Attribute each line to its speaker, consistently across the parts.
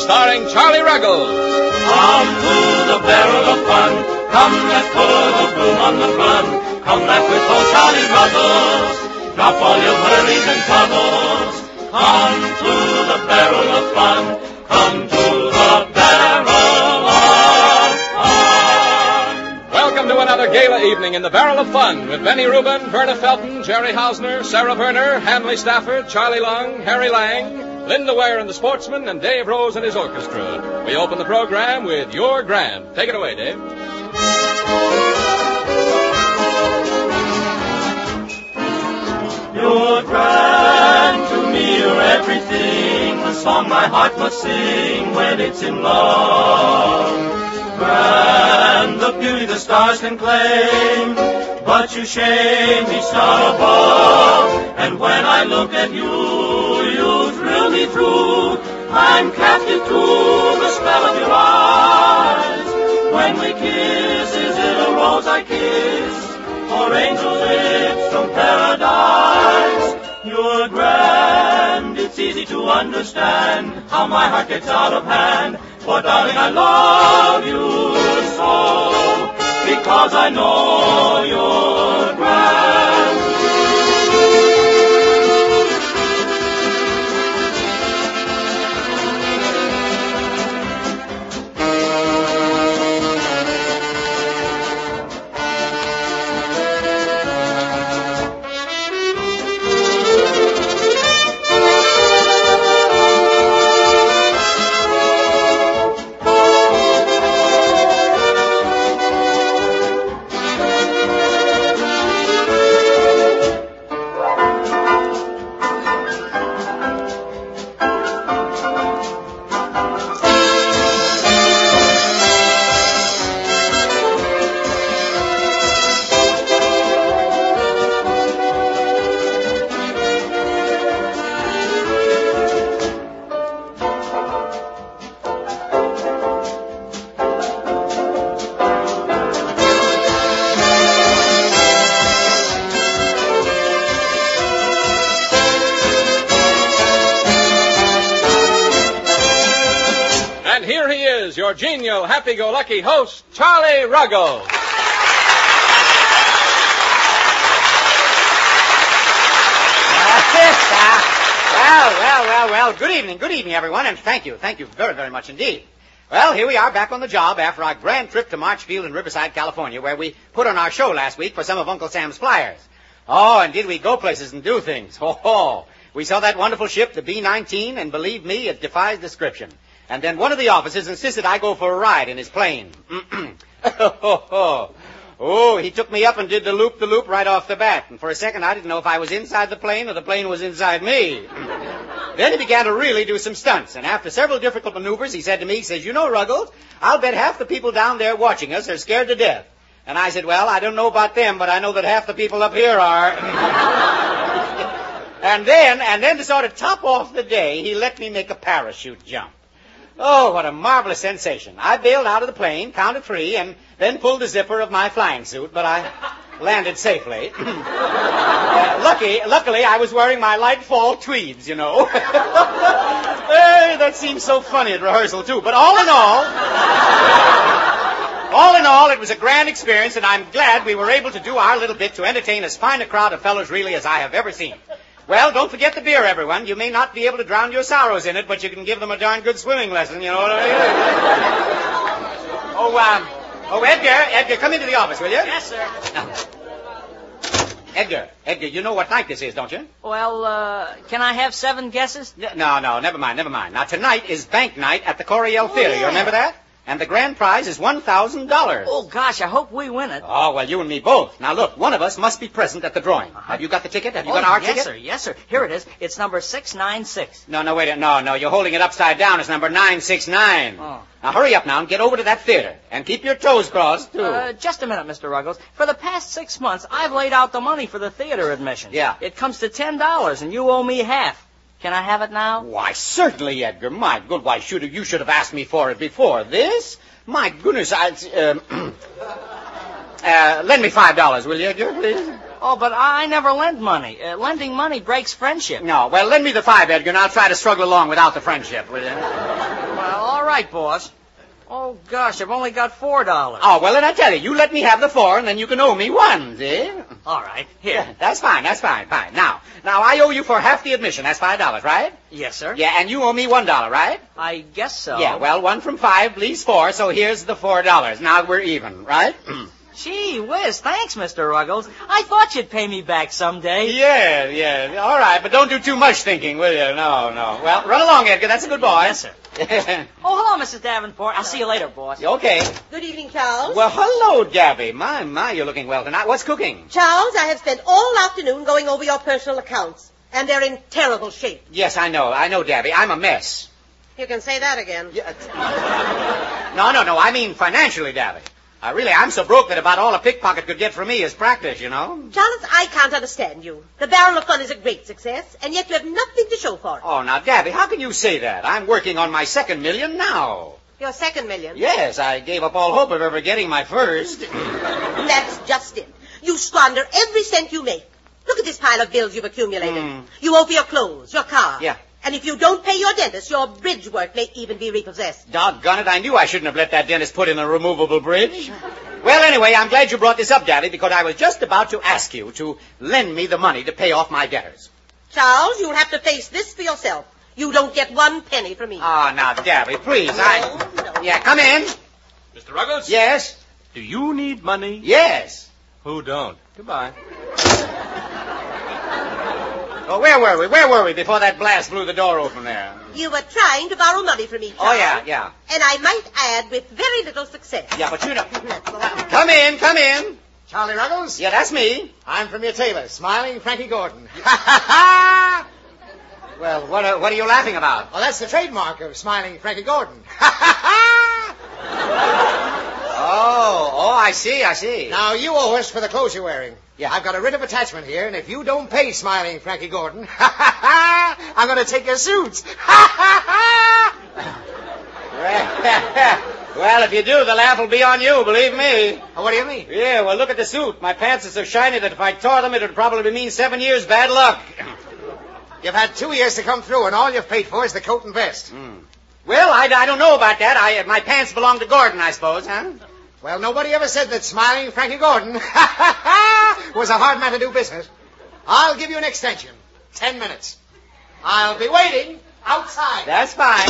Speaker 1: starring Charlie Ruggles.
Speaker 2: Come to the barrel of fun. Come, let's put a boom on the run. Come back with old Charlie Ruggles. Drop all your worries and troubles. Come to the barrel of fun. Come to the barrel of fun.
Speaker 1: Welcome to another gala evening in the Barrel of Fun with Benny Rubin, Verna Felton, Jerry Hausner, Sarah Werner, Hanley Stafford, Charlie Long, Harry Lang, Linda Ware and the Sportsmen, and Dave Rose and his orchestra. We open the program with You're Grand. Take it away, Dave.
Speaker 2: You're grand to me, you're everything, the song my heart must sing when it's in love. Grand, the beauty the stars can claim, but you shame me star above. And when I look at you, you thrill me through. I'm captive to the spell of your eyes. When we kiss, is it a rose I kiss, or angel lips from paradise? You're grand, it's easy to understand how my heart gets out of hand. For darling, I love you so, because I know you're grand.
Speaker 1: Your genial, happy-go-lucky host, Charlie Ruggles.
Speaker 3: Well, good evening, everyone, and thank you very, very much indeed. Well, here we are back on the job after our grand trip to Marchfield in Riverside, California, where we put on our show last week for some of Uncle Sam's flyers. Oh, and did we go places and do things. We saw that wonderful ship, the B-19, and believe me, it defies description. And then one of the officers insisted I go for a ride in his plane. Oh, he took me up and did the loop right off the bat. And for a second, I didn't know if I was inside the plane or the plane was inside me. Then he began to really do some stunts. And after several difficult maneuvers, he said to me, he says, "You know, Ruggles, I'll bet half the people down there watching us are scared to death." And I said, "Well, I don't know about them, but I know that half the people up here are." And then to sort of top off the day, he let me make a parachute jump. Oh, what a marvelous sensation. I bailed out of the plane, counted 3, and then pulled the zipper of my flying suit, but I landed safely. Luckily, I was wearing my light fall tweeds, you know. Hey, that seemed so funny at rehearsal, too. But all in all, it was a grand experience, and I'm glad we were able to do our little bit to entertain as fine a crowd of fellows really as I have ever seen. Well, don't forget the beer, everyone. You may not be able to drown your sorrows in it, but you can give them a darn good swimming lesson, you know what I mean? Oh, Edgar, come into the office, will you?
Speaker 4: Yes, sir.
Speaker 3: Edgar, you know what night this is, don't you?
Speaker 4: Well, can I have 7 guesses?
Speaker 3: No, never mind. Now, tonight is bank night at the Coryell Theater.
Speaker 4: Yeah.
Speaker 3: You remember that? And the grand prize is $1,000.
Speaker 4: Oh, gosh, I hope we win it.
Speaker 3: Oh, well, you and me both. Now, look, one of us must be present at the drawing. Have you got the ticket? Have you got our ticket?
Speaker 4: Yes, sir. Here it is. It's number 696.
Speaker 3: No, wait. No, you're holding it upside down. It's number 969.
Speaker 4: Oh.
Speaker 3: Now, hurry up now and get over to that theater. And keep your toes crossed, too.
Speaker 4: Just a minute, Mr. Ruggles. For the past 6 months, I've laid out the money for the theater admission.
Speaker 3: Yeah.
Speaker 4: It comes to $10, and you owe me half. Can I have it now?
Speaker 3: Why, certainly, Edgar. My good, you should have asked me for it before this. My goodness, lend me $5, will you, Edgar, please?
Speaker 4: Oh, but I never lend money. Lending money breaks friendship.
Speaker 3: No, well, lend me the $5, Edgar, and I'll try to struggle along without the friendship, will you?
Speaker 4: Well, right, boss. Oh, gosh, I've only got $4.
Speaker 3: Oh, well, then I tell you let me have the 4, and then you can owe me 1, see?
Speaker 4: All right, here.
Speaker 3: Yeah, that's fine, fine. Now, I owe you for half the admission. That's $5, right?
Speaker 4: Yes, sir.
Speaker 3: Yeah, and you owe me $1, right?
Speaker 4: I guess so.
Speaker 3: Yeah, well, 1 from 5 leaves 4, so here's the $4. Now we're even, right?
Speaker 4: Gee whiz, thanks, Mr. Ruggles. I thought you'd pay me back someday.
Speaker 3: Yeah. All right, but don't do too much thinking, will you? No. Well, run along, Edgar. That's a good boy.
Speaker 4: Yes, sir. Oh, hello, Mrs. Davenport. I'll see you later, boss.
Speaker 3: Okay.
Speaker 5: Good evening, Charles.
Speaker 3: Well, hello, Gabby. My, you're looking well tonight. What's cooking?
Speaker 5: Charles, I have spent all afternoon going over your personal accounts, and they're in terrible shape.
Speaker 3: Yes, I know, Gabby. I'm a mess.
Speaker 5: You can say that again.
Speaker 3: Yeah. No. I mean financially, Gabby. I'm so broke that about all a pickpocket could get from me is practice, you know.
Speaker 5: Charles, I can't understand you. The Barrel of Fun is a great success, and yet you have nothing to show for it.
Speaker 3: Oh, now, Gabby, how can you say that? I'm working on my second million now.
Speaker 5: Your second million?
Speaker 3: Yes, I gave up all hope of ever getting my first.
Speaker 5: That's just it. You squander every cent you make. Look at this pile of bills you've accumulated. You owe for your clothes, your car.
Speaker 3: Yeah.
Speaker 5: And if you don't pay your dentist, your bridge work may even be repossessed.
Speaker 3: Doggone it, I knew I shouldn't have let that dentist put in a removable bridge. Well, anyway, I'm glad you brought this up, Daddy, because I was just about to ask you to lend me the money to pay off my debtors.
Speaker 5: Charles, you'll have to face this for yourself. You don't get 1 penny from me.
Speaker 3: Ah, now, Daddy, please.
Speaker 5: No.
Speaker 3: Yeah, come in.
Speaker 1: Mr. Ruggles?
Speaker 3: Yes?
Speaker 1: Do you need money?
Speaker 3: Yes.
Speaker 1: Who don't? Goodbye.
Speaker 3: Oh, where were we before that blast blew the door open there?
Speaker 5: You were trying to borrow money from me, Charles.
Speaker 3: Oh, yeah.
Speaker 5: And I might add, with very little success.
Speaker 3: Yeah, but you know...
Speaker 5: That's all.
Speaker 3: Come in.
Speaker 6: Charlie Ruggles?
Speaker 3: Yeah, that's me.
Speaker 6: I'm from your tailor, Smiling Frankie Gordon.
Speaker 3: Well, what are you laughing about?
Speaker 6: Well, that's the trademark of Smiling Frankie Gordon.
Speaker 3: Oh, I see.
Speaker 6: Now, you owe us for the clothes you're wearing.
Speaker 3: Yeah.
Speaker 6: I've got a writ of attachment here, and if you don't pay Smiling Frankie Gordon, I'm going to take your suits.
Speaker 3: Well, if you do, the laugh will be on you, believe me.
Speaker 6: Oh, what do you mean?
Speaker 3: Yeah, well, look at the suit. My pants are so shiny that if I tore them, it would probably mean 7 years bad luck.
Speaker 6: You've had 2 years to come through, and all you've paid for is the coat and vest.
Speaker 3: Well, I don't know about that. My pants belong to Gordon, I suppose, huh?
Speaker 6: Well, nobody ever said that Smiling Frankie Gordon was a hard man to do business. I'll give you an extension. 10 minutes. I'll be waiting outside.
Speaker 3: That's fine.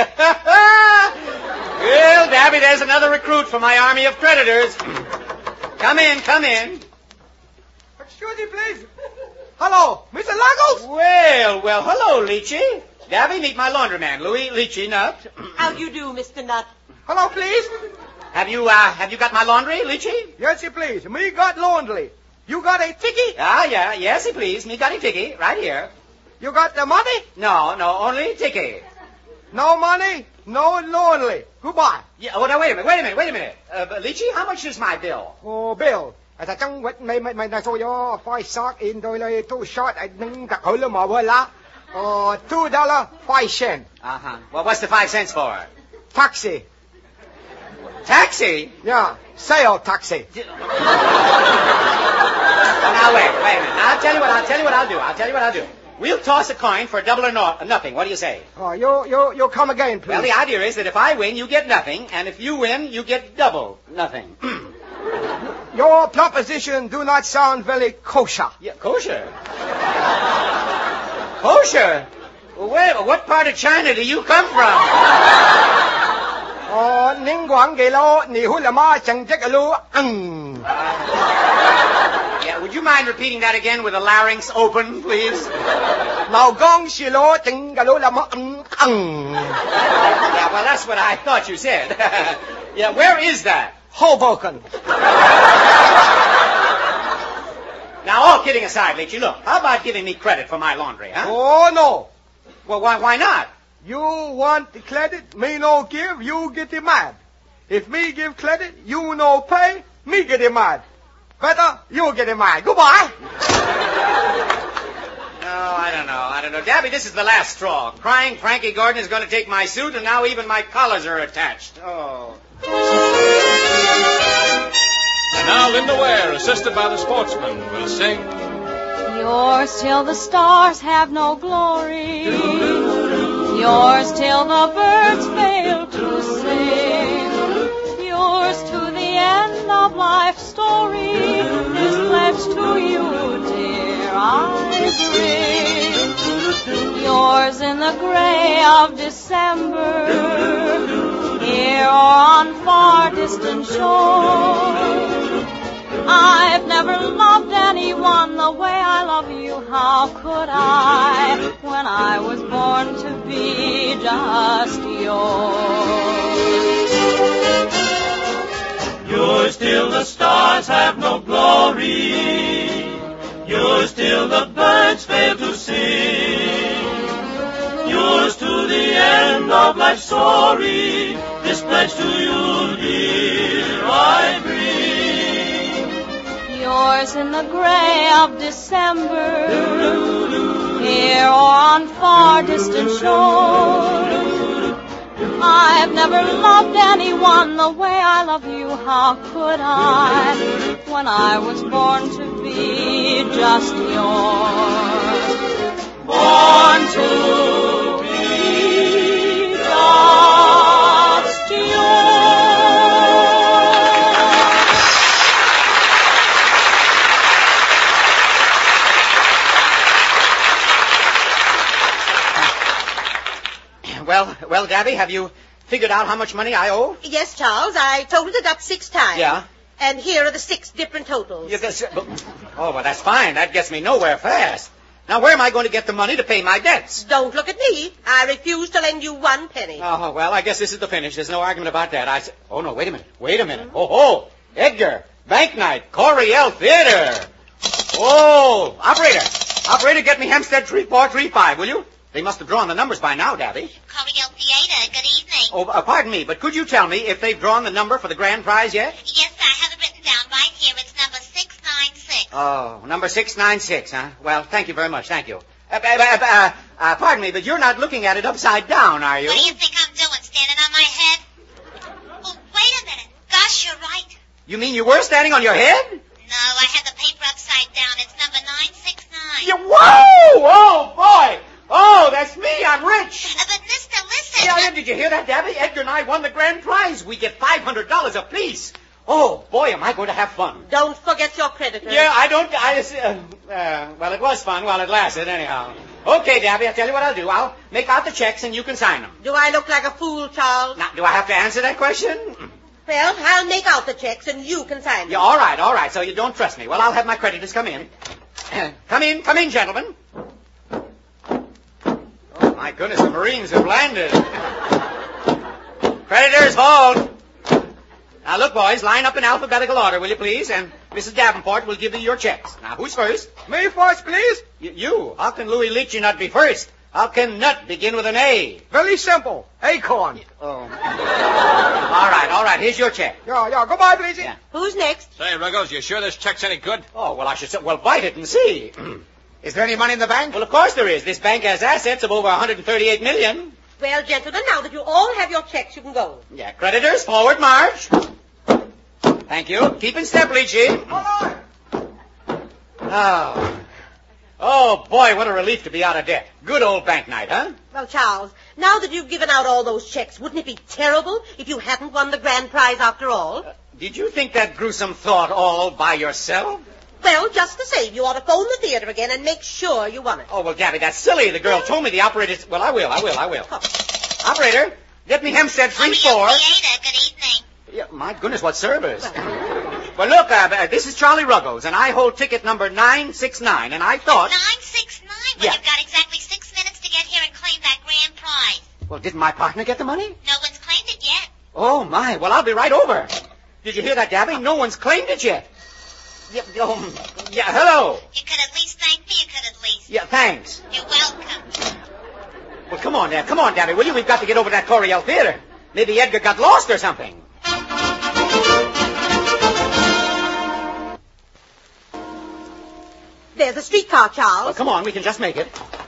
Speaker 3: Well, Dabby, there's another recruit for my army of creditors. Come in.
Speaker 6: Excuse me, please. Hello, Mr. Ruggles?
Speaker 3: Well, hello, Leachy. Dabby, meet my laundryman, Louis Leachy Nut.
Speaker 5: How do you do, Mr. Nutt?
Speaker 6: Hello, please.
Speaker 3: Have you got my laundry, Leachy?
Speaker 6: Yes, you please. Me got laundry. You got a ticket?
Speaker 3: Yeah. Yes, please. Me got a ticket right here.
Speaker 6: You got the money?
Speaker 3: No, only ticket.
Speaker 6: No money, no laundry. Goodbye.
Speaker 3: Yeah, oh, now, wait a minute. Leachy, how much is my bill?
Speaker 6: Oh, Bill. Tại trong mày cho yo 5 sock in đôi lời 2 short I nâng cả khối mà vừa lá. $2 5 cents.
Speaker 3: Uh-huh. Well, what's the 5 cents for?
Speaker 6: Taxi.
Speaker 3: Taxi?
Speaker 6: Yeah, sale taxi.
Speaker 3: Oh, now, wait a minute. Now, I'll tell you what I'll do. We'll toss a coin for double or nothing. What do you say?
Speaker 6: Oh, you come again, please.
Speaker 3: Well, the idea is that if I win, you get nothing, and if you win, you get double nothing.
Speaker 6: Your proposition do not sound very kosher.
Speaker 3: Yeah, kosher? Kosher? Well, wait, what part of China do you come from? Yeah, would you mind repeating that again with the larynx open, please?
Speaker 6: Yeah,
Speaker 3: well, that's what I thought you said. Yeah, where is that?
Speaker 6: Hoboken.
Speaker 3: Now, all kidding aside, Leachy, look, how about giving me credit for my laundry, huh?
Speaker 6: Oh, no.
Speaker 3: Well, why not?
Speaker 6: You want the credit, me no give, you get the mad. If me give credit, you no pay, me get the mad. Better, you get the mad. Goodbye.
Speaker 3: No, I don't know. Dabby, this is the last straw. Crying Frankie Gordon is going to take my suit, and now even my collars are attached. Oh.
Speaker 1: And now Linda Ware, assisted by the sportsman, will sing...
Speaker 7: Yours till the stars have no glory. Yours till the birds fail to sing. Yours to the end of life's story. This pledge to you, dear, I bring. Yours in the gray of December, here or on far distant shore. I've never loved anyone the way I love you. How could I, when I was born to be just yours?
Speaker 2: Yours till the stars have no glory. Yours till the birds fail to sing. Yours to the end of life's story. This pledge to you, dear, I bring.
Speaker 7: Yours in the gray of December, here or on far distant shore. I've never loved anyone the way I love you. How could I, when I was born to be just yours? Born to be just yours.
Speaker 3: Well, Dabby, have you figured out how much money I owe?
Speaker 5: Yes, Charles. I totaled it up 6 times.
Speaker 3: Yeah?
Speaker 5: And here are the 6 different totals.
Speaker 3: Oh, well, that's fine. That gets me nowhere fast. Now, where am I going to get the money to pay my debts?
Speaker 5: Don't look at me. I refuse to lend you 1 penny.
Speaker 3: Oh, well, I guess this is the finish. There's no argument about that. Oh, no, wait a minute. Oh, Edgar, Bank Night, Coryell Theater. Oh, Operator, get me Hempstead 3435, will you? They must have drawn the numbers by now, Dabby.
Speaker 8: Coryell Theater, good evening.
Speaker 3: Oh, pardon me, but could you tell me if they've drawn the number for the grand prize yet?
Speaker 8: Yes, I have it written down right here. It's number 696.
Speaker 3: Oh, number 696, huh? Well, thank you very much, thank you. Pardon me, but you're not looking at it upside down, are you?
Speaker 8: What do you think I'm doing, standing on my head? Oh, wait a minute. Gosh, you're right.
Speaker 3: You mean you were standing on your head?
Speaker 8: No, I had the paper upside down. It's number 969.
Speaker 3: Whoa! Oh, boy! Oh, that's me. I'm rich.
Speaker 8: But, mister, listen.
Speaker 3: Yeah, did you hear that, Dabby? Edgar and I won the grand prize. We get $500 apiece. Oh, boy, am I going to have fun.
Speaker 5: Don't forget your creditors.
Speaker 3: Yeah, well, it was fun while it lasted, anyhow. Okay, Dabby, I'll tell you what I'll do. I'll make out the checks and you can sign them.
Speaker 5: Do I look like a fool, Charles?
Speaker 3: Now, do I have to answer that question?
Speaker 5: Well, I'll make out the checks and you can sign them.
Speaker 3: Yeah, all right. So you don't trust me. Well, I'll have my creditors come in. Come in, gentlemen. Oh, my goodness, the Marines have landed. Creditors, hold. Now, look, boys, line up in alphabetical order, will you please? And Mrs. Davenport will give you your checks. Now, who's first?
Speaker 6: Me first, please.
Speaker 3: You. How can Louis Leachy not be first? How can nut begin with an A?
Speaker 6: Very simple. Acorn.
Speaker 3: Oh. All right. Here's your check.
Speaker 6: Yeah. Goodbye, please.
Speaker 3: Yeah.
Speaker 5: Who's next?
Speaker 1: Say, Ruggles, you sure this check's any good?
Speaker 3: Oh, well, I should say, well, bite it and see.
Speaker 6: Is there any money in the bank?
Speaker 3: Well, of course there is. This bank has assets of over $138 million.
Speaker 5: Well, gentlemen, now that you all have your checks, you can go.
Speaker 3: Yeah, creditors, forward march. Thank you. Keep in step, Leachy. Oh, boy, what a relief to be out of debt. Good old bank night, huh?
Speaker 5: Well, Charles, now that you've given out all those checks, wouldn't it be terrible if you hadn't won the grand prize after all?
Speaker 3: Did you think that gruesome thought all by yourself?
Speaker 5: Well, just the same, you ought to phone the theater again and make sure you won it.
Speaker 3: Oh, well, Gabby, that's silly. The girl told me the operator's... Well, I will.
Speaker 5: Oh.
Speaker 3: Operator, get me Hempstead 3-4.
Speaker 8: Coryell Theater, good evening.
Speaker 3: Yeah, my goodness, what service. Well, look, this is Charlie Ruggles, and I hold ticket number 969, and I thought...
Speaker 8: 969? Well,
Speaker 3: Yeah.
Speaker 8: you've got exactly 6 minutes to get here and claim that grand prize.
Speaker 3: Well, didn't my partner get the money?
Speaker 8: No one's claimed it yet.
Speaker 3: Oh, my. Well, I'll be right over. Did you hear that, Gabby? No one's claimed it yet. Yeah, hello.
Speaker 8: You could at least thank me, you could at least.
Speaker 3: Yeah, thanks.
Speaker 8: You're welcome.
Speaker 3: Well, come on, Gabby, will you? We've got to get over to that Coryell Theater. Maybe Edgar got lost or something.
Speaker 5: There's a streetcar, Charles.
Speaker 3: Well, come on, we can just make it.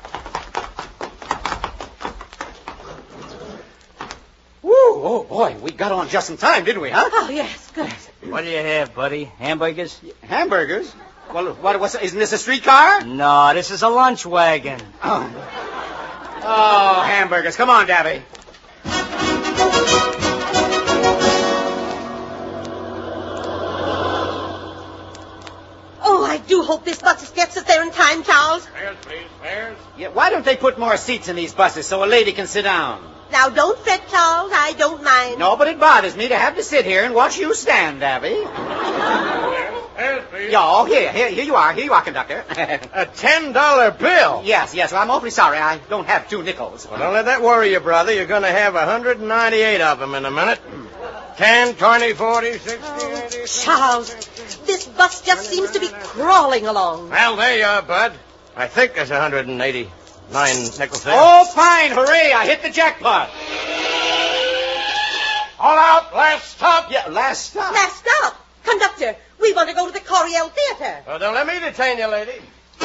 Speaker 3: Woo, oh, boy, we got on just in time, didn't we, huh?
Speaker 5: Oh, yes, good.
Speaker 4: What do you have, buddy? Hamburgers?
Speaker 3: Hamburgers? Well, isn't this a streetcar?
Speaker 4: No, this is a lunch wagon.
Speaker 3: Oh. Oh, hamburgers. Come on, Davy.
Speaker 5: Oh, I do hope this bus gets us there in time, Charles.
Speaker 1: Fares, please, fares.
Speaker 3: Yeah, why don't they put more seats in these buses so a lady can sit down?
Speaker 5: Now, don't fret, Charles. I don't mind.
Speaker 3: No, but it bothers me to have to sit here and watch you stand, Davy.
Speaker 1: Fares, please.
Speaker 3: Yo, here you are, conductor.
Speaker 9: A $10 bill?
Speaker 3: Yes, well, I'm awfully sorry. I don't have 2 nickels.
Speaker 9: Well, don't let that worry you, brother. You're going to have 198 of them in a minute. 10, 20, 40, 60, 80...
Speaker 5: Charles, this bus just seems to be crawling along.
Speaker 9: Well, there you are, Bud. I think there's 189 nickels there.
Speaker 3: Oh, fine, hooray, I hit the jackpot.
Speaker 9: All out, last stop.
Speaker 3: Yeah, last stop.
Speaker 5: Last stop. Conductor, we want to go to the Coriel Theater.
Speaker 9: Well, don't let me detain you, lady.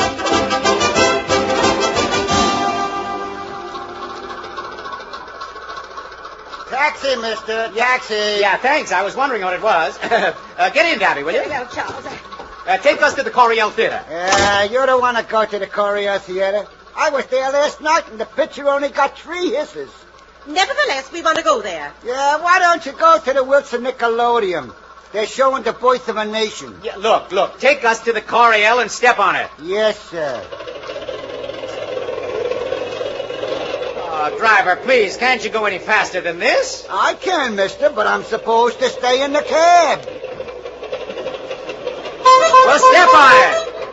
Speaker 6: Taxi, mister. Taxi.
Speaker 3: Yeah, thanks. I was wondering what it was. Get in, Davy, will you?
Speaker 5: Here we go, Charles.
Speaker 3: Take us to the Coriel Theater.
Speaker 6: You don't want to go to the Coriel Theater. I was there last night, and the picture only got 3 hisses.
Speaker 5: Nevertheless, we want to go there.
Speaker 6: Yeah, why don't you go to the Wilson Nickelodeon? They're showing The Voice of a Nation.
Speaker 3: Yeah, look. Take us to the Coriel and step on it.
Speaker 6: Yes, sir.
Speaker 3: Oh, driver, please, can't you go any faster than this?
Speaker 6: I can, mister, but I'm supposed to stay in the cab.
Speaker 3: Well, step on it.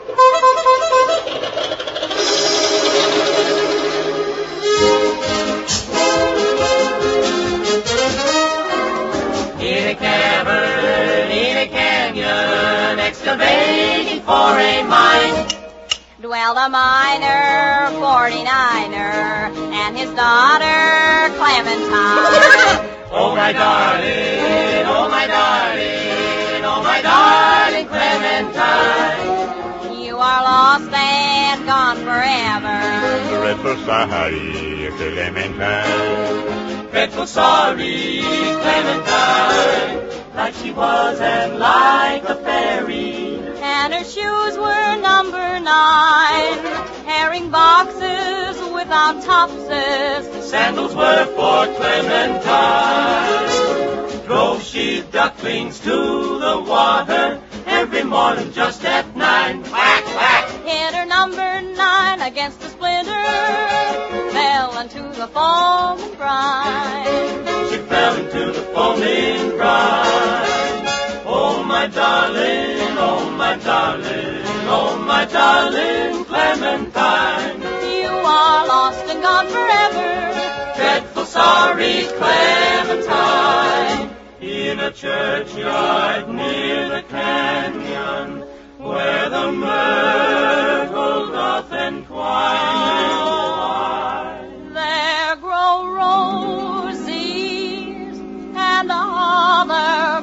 Speaker 2: In a cavern, in a canyon, excavating for a mine,
Speaker 7: dwelled a miner, 49er, and his daughter Clementine.
Speaker 2: oh my darling, oh my darling, oh my darling Clementine.
Speaker 7: You are lost and gone forever.
Speaker 10: Dreadful sorry, Clementine.
Speaker 2: Dreadful sorry, Clementine, like she was and like a fairy.
Speaker 7: And her shoes were number 9, herring boxes without topses.
Speaker 2: Sandals were for Clementine. Drove she ducklings to the water every morning just at 9. Quack, quack.
Speaker 7: Hit her number 9 against the splinter, fell into the foaming brine.
Speaker 2: She fell into the foaming brine. Oh, my darling, oh, my darling, oh, my darling Clementine.
Speaker 7: You are lost and gone forever.
Speaker 2: Dreadful sorry Clementine. In a churchyard near the canyon, where the myrtle doth entwine,
Speaker 7: there grow roses and other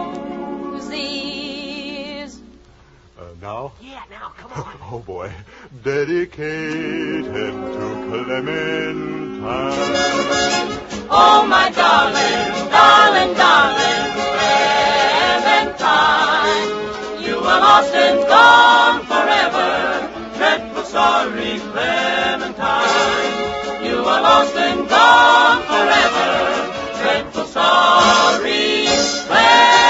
Speaker 7: posies.
Speaker 10: Now?
Speaker 5: Yeah, now, come on.
Speaker 10: Oh, boy. Dedicated to Clementine.
Speaker 2: Oh, my darling, darling, darling Clementine. You are lost and gone forever. Dreadful sorry Clementine. You are lost and gone forever. Dreadful sorry Clementine.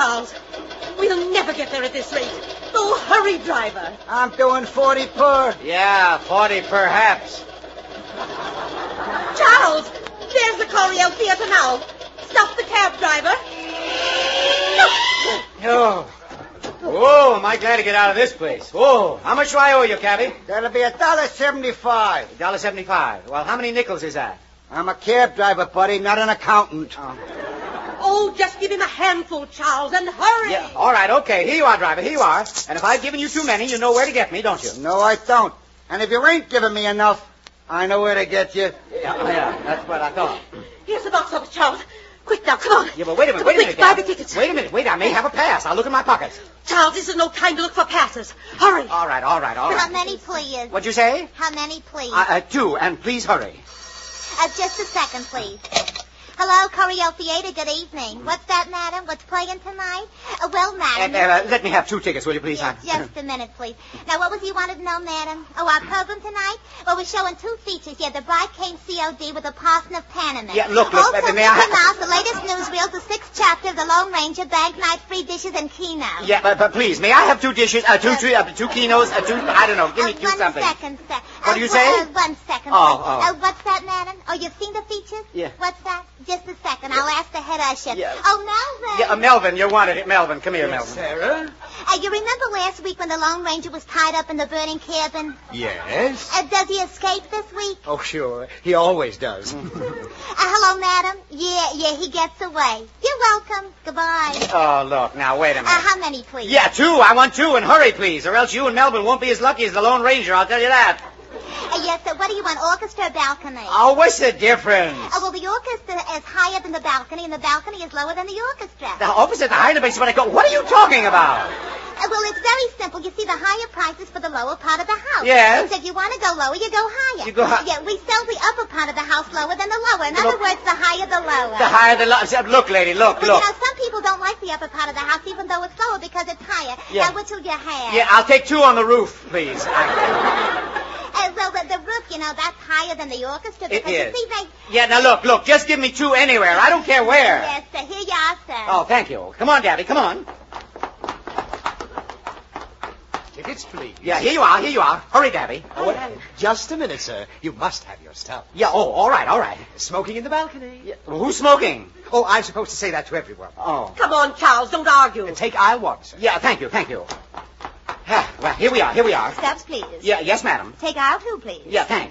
Speaker 5: Charles. We'll never get there at this rate. Oh, hurry, driver.
Speaker 6: I'm doing 40 per.
Speaker 3: Yeah, 40 perhaps.
Speaker 5: Charles, there's the Coryell Theater now. Stop the cab, driver.
Speaker 3: Oh. Whoa, am I glad to get out of this place. Whoa, how much do I owe you, cabby?
Speaker 6: That'll be $1.75.
Speaker 3: $1.75. Well, how many nickels is that?
Speaker 6: I'm a cab driver, buddy, not an accountant.
Speaker 5: Oh, just give him a handful, Charles, and hurry.
Speaker 3: Yeah, all right, okay. Here you are, driver, here you are. And if I've given you too many, you know where to get me, don't you?
Speaker 6: No, I don't. And if you ain't giving me enough, I know where to get you.
Speaker 3: Yeah, that's what I thought.
Speaker 5: Here's the box office, Charles. Quick now, come on.
Speaker 3: Yeah, but wait a minute,
Speaker 5: Quick, buy the tickets.
Speaker 3: Wait a minute, I may have a pass. I'll look in my pockets.
Speaker 5: Charles, this is no time to look for passes. Hurry.
Speaker 3: All right.
Speaker 8: How many, please?
Speaker 3: What'd you say?
Speaker 8: How many, please?
Speaker 3: 2, and please hurry.
Speaker 8: Just a second, please. Hello, Coryell Theater. Good evening. What's that, madam? What's playing tonight? Well, madam...
Speaker 3: let me have 2 tickets, will you, please?
Speaker 8: Yes, just a minute, please. Now, what was you wanted to know, madam? Oh, our program tonight? Well, we're showing 2 features. Yeah, The Bride Came COD with the Parson of Panama.
Speaker 3: Yeah, look,
Speaker 8: also,
Speaker 3: may
Speaker 8: Mickey
Speaker 3: I...
Speaker 8: Mouse, the latest newsreels, the 6th chapter of The Lone Ranger, Bank Night, Free Dishes, and Keno.
Speaker 3: Yeah, but please, may I have 2 dishes, 2 Kenos, 2... I don't know, give me 2 something.
Speaker 8: 1 second, sir.
Speaker 3: What do you say?
Speaker 8: 1 second,
Speaker 3: Oh.
Speaker 8: what's that, madam? Oh, you've seen the features?
Speaker 3: Yeah.
Speaker 8: What's that? Just a second. I'll ask the head usher.
Speaker 3: Yeah.
Speaker 8: Oh, Melvin.
Speaker 3: Yeah, Melvin, you wanted it. Melvin, come here, Melvin.
Speaker 6: Sarah?
Speaker 8: You remember last week when the Lone Ranger was tied up in the burning cabin?
Speaker 6: Yes.
Speaker 8: Does he escape this week?
Speaker 6: Oh, sure. He always does.
Speaker 8: Hello, madam. Yeah, he gets away. You're welcome. Goodbye.
Speaker 3: Oh, look, now, wait a minute.
Speaker 8: How many, please?
Speaker 3: Yeah, 2. I want 2, and hurry, please, or else you and Melvin won't be as lucky as the Lone Ranger, I'll tell you that.
Speaker 8: Yes, sir. What do you want, orchestra or balcony?
Speaker 3: Oh, what's the difference?
Speaker 8: Well, the orchestra is higher than the balcony, and the balcony is lower than the orchestra.
Speaker 3: The opposite, the higher the base, what are you talking about?
Speaker 8: Well, it's very simple. You see, the higher price is for the lower part of the house.
Speaker 3: Yes.
Speaker 8: So if you want to go lower, you go higher.
Speaker 3: You go higher.
Speaker 8: Yeah, we sell the upper part of the house lower than the lower. In other words, the higher the lower.
Speaker 3: The higher the lower. Look, lady, look.
Speaker 8: Well, you know, some people don't like the upper part of the house, even though it's lower, because it's higher.
Speaker 3: Yeah.
Speaker 8: Now, which will you have?
Speaker 3: Yeah, I'll take 2 on the roof, please.
Speaker 8: Well, the roof, you know, that's higher than the orchestra.
Speaker 3: It
Speaker 8: Because
Speaker 3: is.
Speaker 8: you see, they...
Speaker 3: Yeah, now look, just give me 2 anywhere. I don't care where.
Speaker 8: Yes, sir. Here you are, sir.
Speaker 3: Oh, thank you. Come on, Daddy, come on.
Speaker 6: Tickets, please.
Speaker 3: Yeah, here you are. Hurry, Dabby.
Speaker 6: Just a minute, sir. You must have your stuff.
Speaker 3: Yeah, all right.
Speaker 6: Smoking in the balcony.
Speaker 3: Yeah. Well, who's smoking?
Speaker 6: Oh, I'm supposed to say that to everyone.
Speaker 3: Oh.
Speaker 5: Come on, Charles, don't argue.
Speaker 6: Take aisle 1, sir.
Speaker 3: Yeah, thank you. Well, here we are.
Speaker 8: Steps, please.
Speaker 3: Yeah, yes, madam.
Speaker 8: Take aisle 2, please.
Speaker 3: Yeah, thanks.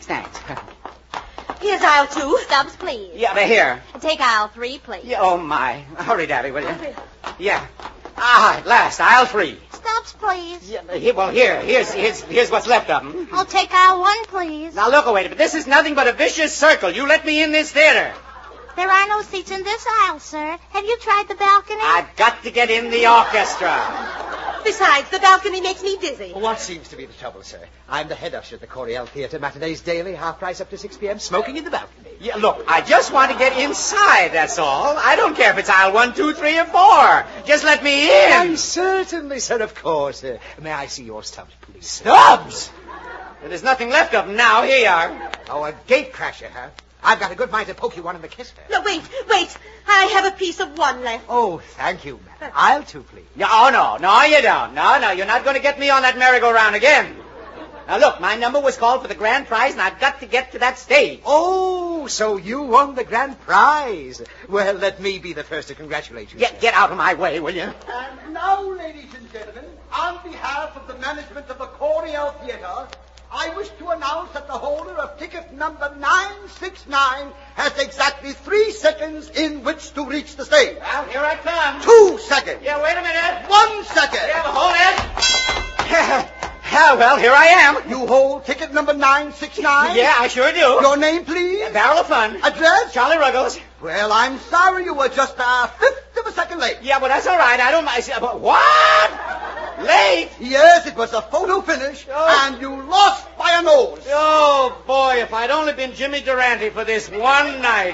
Speaker 5: Here's aisle 2.
Speaker 8: Stubs, please.
Speaker 3: Yeah, they're here.
Speaker 8: Take aisle 3, please.
Speaker 3: Yeah, oh, my. Hurry, Daddy, will you? Yeah. At last, aisle 3.
Speaker 8: Stubs, please.
Speaker 3: Yeah, here's what's left of them.
Speaker 8: I'll take aisle 1, please.
Speaker 3: Now, look, wait a minute. This is nothing but a vicious circle. You let me in this theater.
Speaker 8: There are no seats in this aisle, sir. Have you tried the balcony?
Speaker 3: I've got to get in the orchestra.
Speaker 5: Besides, the balcony makes me dizzy.
Speaker 6: What seems to be the trouble, sir? I'm the head usher at the Coryell Theater, matinees daily, half price up to 6 p.m., smoking in the balcony.
Speaker 3: Yeah, look, I just want to get inside, that's all. I don't care if it's aisle 1, 2, 3, or 4. Just let me in.
Speaker 6: Why, certainly, sir, of course. May I see your stubs, please?
Speaker 3: Stubs? There's nothing left of them now. Here you are.
Speaker 6: Oh, a gate crasher, huh? I've got a good mind to poke you one in the kiss.
Speaker 5: No, wait. I have a piece of 1 left.
Speaker 6: Oh, thank you, madam. Aisle 2, please.
Speaker 3: Yeah, oh, no, you don't. No, you're not going to get me on that merry-go-round again. Now, look, my number was called for the grand prize, and I've got to get to that stage.
Speaker 6: Oh, so you won the grand prize. Well, let me be the first to congratulate you.
Speaker 3: Get out of my way, will you?
Speaker 11: And now, ladies and gentlemen, on behalf of the management of the Coryell Theater, I wish to announce that the holder of ticket number 969 has exactly 3 seconds in which to reach the stage.
Speaker 3: Well, here I come.
Speaker 11: 2 seconds.
Speaker 3: Yeah, wait a minute.
Speaker 11: 1 second.
Speaker 3: Yeah, but hold it. Well, here I am.
Speaker 11: You hold ticket number 969?
Speaker 3: Yeah, I sure do.
Speaker 11: Your name, please?
Speaker 3: Barrel of Fun.
Speaker 11: Address?
Speaker 3: Charlie Ruggles.
Speaker 11: Well, I'm sorry you were just a fifth of a second late.
Speaker 3: Yeah, well, that's all right. I don't mind. But what? Late?
Speaker 11: Yes, it was a photo finish, and you lost by a nose.
Speaker 3: Oh, boy, if I'd only been Jimmy Durante for this one night.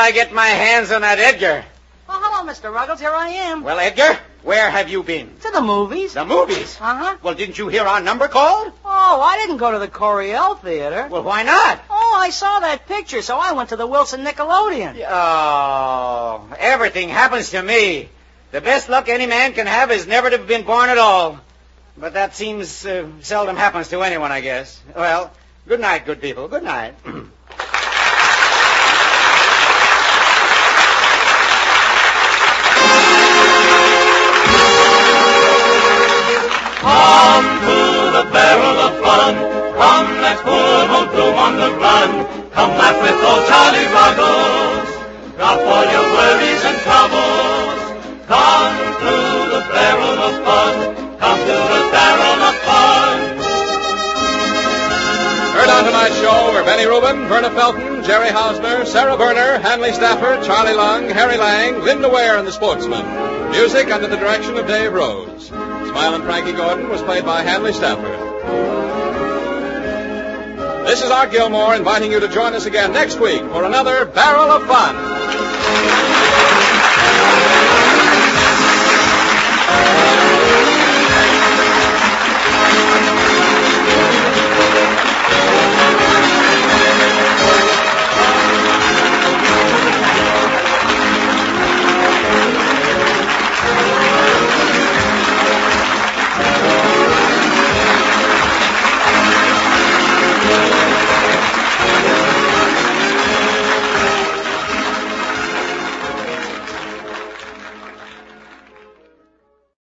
Speaker 3: I get my hands on that Edgar?
Speaker 4: Oh, hello, Mr. Ruggles. Here I am.
Speaker 3: Well, Edgar, where have you been?
Speaker 4: To the movies.
Speaker 3: The movies?
Speaker 4: Uh-huh.
Speaker 3: Well, didn't you hear our number called?
Speaker 4: Oh, I didn't go to the Coryell Theater.
Speaker 3: Well, why not?
Speaker 4: Oh, I saw that picture, so I went to the Wilson Nickelodeon.
Speaker 3: Oh, everything happens to me. The best luck any man can have is never to have been born at all. But that seems seldom happens to anyone, I guess. Well, good night, good people. Good night.
Speaker 2: Come to the barrel of fun. Come, let's put old Bloom on the run. Come laugh with old Charlie Ruggles. Drop all your worries and troubles. Come to the barrel of fun. Come to the barrel of fun.
Speaker 1: Heard on tonight's show were Benny Rubin, Verna Felton, Jerry Hausner, Sarah Berner, Hanley Stafford, Charlie Long, Harry Lang, Linda Ware, and the Sportsmen. Music under the direction of Dave Rose. Smiling Frankie Gordon was played by Hanley Stafford. This is Art Gilmore inviting you to join us again next week for another Barrel of Fun.